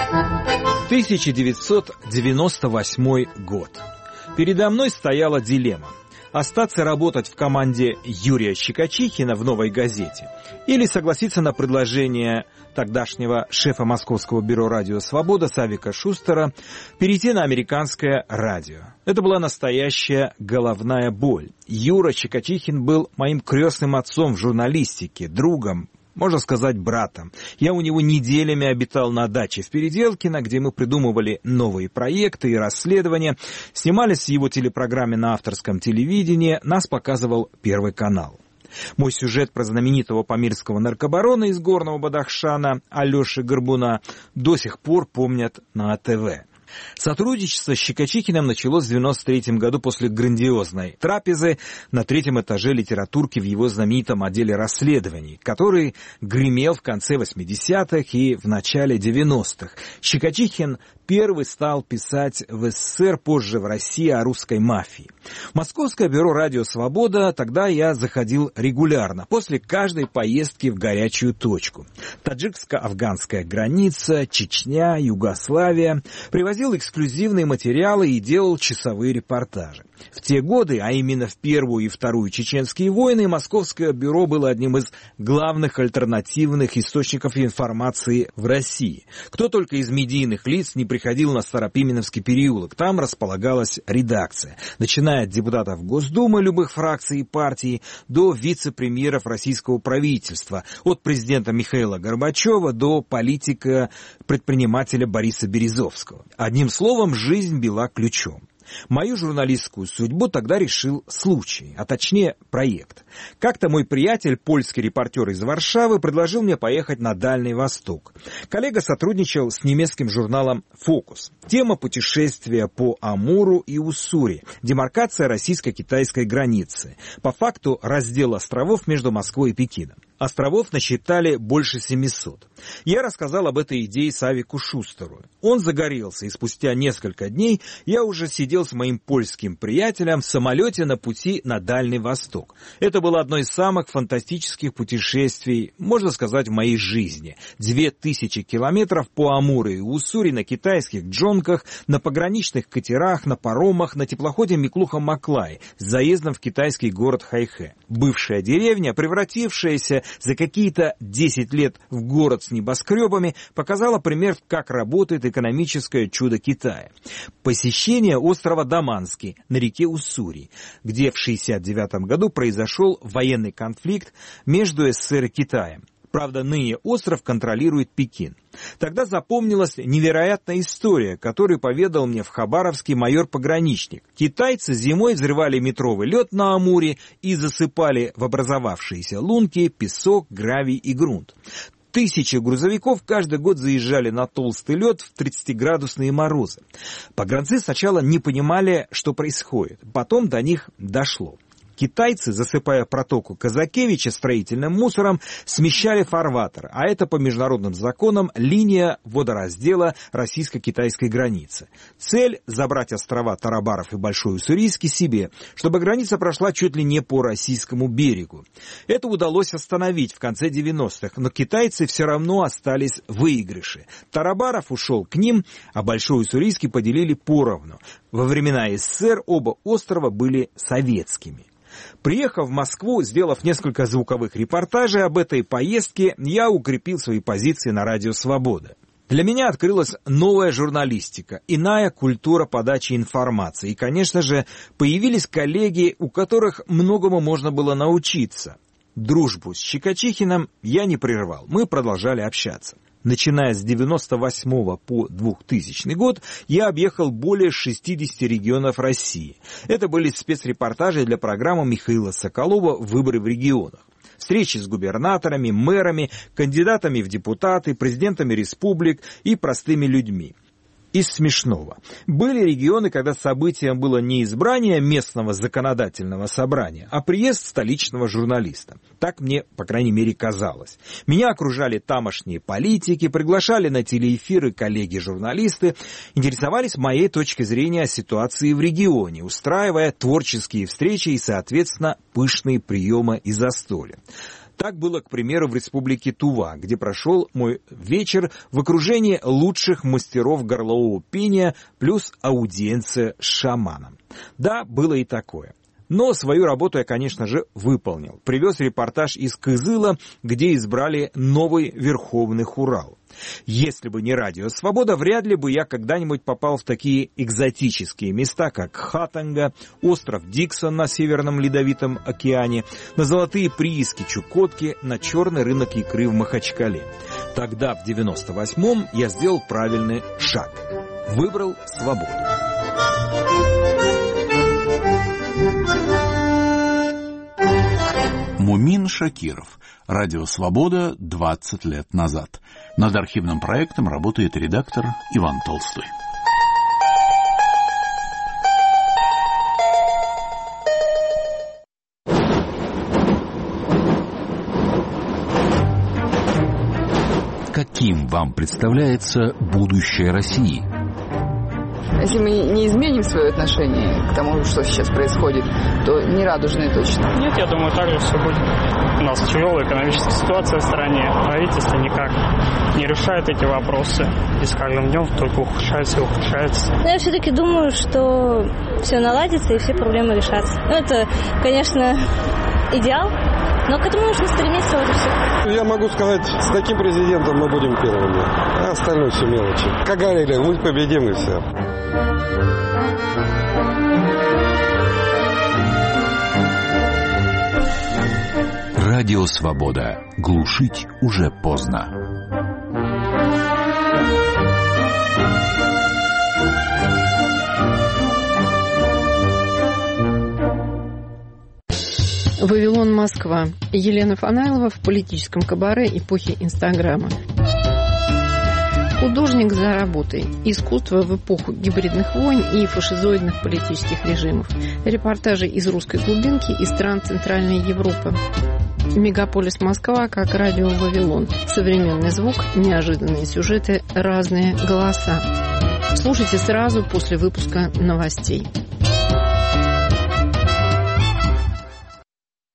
[SPEAKER 16] 1998 год. Передо мной стояла дилемма. Остаться работать в команде Юрия Щекочихина в «Новой газете» или согласиться на предложение тогдашнего шефа Московского бюро «Радио Свобода» Савика Шустера перейти на американское радио. Это была настоящая головная боль. Юра Щекочихин был моим крестным отцом в журналистике, другом, можно сказать, братом. Я у него неделями обитал на даче в Переделкино, где мы придумывали новые проекты и расследования, снимались в его телепрограмме на авторском телевидении, нас показывал Первый канал. Мой сюжет про знаменитого памирского наркобарона из Горного Бадахшана Алеши Горбуна до сих пор помнят на АТВ. Сотрудничество с Щекочихиным началось в 1993 году после грандиозной трапезы на 3-м этаже литературки в его знаменитом отделе расследований, который гремел в конце 80-х и в начале 90-х. Щекочихин первый стал писать в СССР, позже в России, о русской мафии. В Московское бюро «Радио Свобода» тогда я заходил регулярно, после каждой поездки в горячую точку. Таджикско-афганская граница, Чечня, Югославия. Привозил эксклюзивные материалы и делал часовые репортажи. В те годы, а именно в Первую и Вторую чеченские войны, Московское бюро было одним из главных альтернативных источников информации в России. Кто только из медийных лиц не приходил на Старопименовский переулок, там располагалась редакция, начиная от депутатов Госдумы любых фракций и партий до вице-премьеров российского правительства, от президента Михаила Горбачева до политика-предпринимателя Бориса Березовского. Одним словом, жизнь била ключом. Мою журналистскую судьбу тогда решил случай, а точнее проект. Как-то мой приятель, польский репортер из Варшавы, предложил мне поехать на Дальний Восток. Коллега сотрудничал с немецким журналом «Фокус». Тема путешествия по Амуру и Уссури, демаркация российско-китайской границы. По факту раздел островов между Москвой и Пекином. Островов насчитали больше 700. Я рассказал об этой идее Савику Шустеру. Он загорелся, и спустя несколько дней я уже сидел с моим польским приятелем в самолете на пути на Дальний Восток. Это было одно из самых фантастических путешествий, можно сказать, в моей жизни. 2000 километров по Амуру и Уссури на китайских джонках, на пограничных катерах, на паромах, на теплоходе Миклуха-Маклай с заездом в китайский город Хайхэ. Бывшая деревня, превратившаяся за какие-то 10 лет в город с небоскребами, показала пример, как работает экономическое чудо Китая. Посещение острова Даманский на реке Уссури, где в 1969 году произошел военный конфликт между СССР и Китаем. Правда, ныне остров контролирует Пекин. Тогда запомнилась невероятная история, которую поведал мне в Хабаровске майор-пограничник. Китайцы зимой взрывали метровый лед на Амуре и засыпали в образовавшиеся лунки песок, гравий и грунт. Тысячи грузовиков каждый год заезжали на толстый лед в 30-градусные морозы. Погранцы сначала не понимали, что происходит, потом до них дошло. Китайцы, засыпая протоку Казакевича строительным мусором, смещали фарватер, а это по международным законам линия водораздела российско-китайской границы. Цель – забрать острова Тарабаров и Большой Уссурийский себе, чтобы граница прошла чуть ли не по российскому берегу. Это удалось остановить в конце 90-х, но китайцы все равно остались в выигрыше. Тарабаров ушел к ним, а Большой Уссурийский поделили поровну. Во времена СССР оба острова были советскими. Приехав в Москву, сделав несколько звуковых репортажей об этой поездке, я укрепил свои позиции на Радио Свобода. Для меня открылась новая журналистика, иная культура подачи информации. И, конечно же, появились коллеги, у которых многому можно было научиться. Дружбу с Щекочихиным я не прервал, мы продолжали общаться. Начиная с 1998 по 2000 год я объехал более 60 регионов России. Это были спецрепортажи для программы Михаила Соколова «Выборы в регионах». Встречи с губернаторами, мэрами, кандидатами в депутаты, президентами республик и простыми людьми. Из смешного. Были регионы, когда событием было не избрание местного законодательного собрания, а приезд столичного журналиста. Так мне, по крайней мере, казалось. Меня окружали тамошние политики, приглашали на телеэфиры коллеги-журналисты, интересовались моей точкой зрения о ситуации в регионе, устраивая творческие встречи и, соответственно, пышные приемы и застолья. Так было, к примеру, в республике Тува, где прошел мой вечер в окружении лучших мастеров горлового пения плюс аудиенция с шаманом. Да, было и такое. Но свою работу я, конечно же, выполнил. Привез репортаж из Кызыла, где избрали новый Верховный Хурал. Если бы не Радио Свобода, вряд ли бы я когда-нибудь попал в такие экзотические места, как Хатанга, остров Диксон на Северном Ледовитом океане, на золотые прииски Чукотки, на черный рынок икры в Махачкале. Тогда, в 98-м, я сделал правильный шаг. Выбрал свободу.
[SPEAKER 1] Мумин Шакиров. Радио «Свобода» 20 лет назад. Над архивным проектом работает редактор Иван Толстой.
[SPEAKER 8] Каким вам представляется будущее России?
[SPEAKER 17] Если мы не изменим свое отношение к тому, что сейчас происходит, то не радужное точно.
[SPEAKER 18] Нет, я думаю, так же все будет. У нас тяжелая экономическая ситуация в стране. Правительство никак не решает эти вопросы. И с каждым днем только ухудшается и ухудшается.
[SPEAKER 19] Но я все-таки думаю, что все наладится и все проблемы решатся. Ну, это, конечно, идеал, но к этому нужно стремиться, вот и все.
[SPEAKER 20] Я могу сказать, с таким президентом мы будем первыми, а остальное все мелочи. Как говорили, мы победим и все.
[SPEAKER 8] Радио «Свобода». Глушить уже поздно.
[SPEAKER 15] Вавилон, Москва. Елена Фанайлова в политическом кабаре эпохи Инстаграма. Художник за работой. Искусство в эпоху гибридных войн и фашизоидных политических режимов. Репортажи из русской глубинки и стран Центральной Европы. Мегаполис Москва как радио Вавилон. Современный звук, неожиданные сюжеты, разные голоса. Слушайте сразу после выпуска новостей.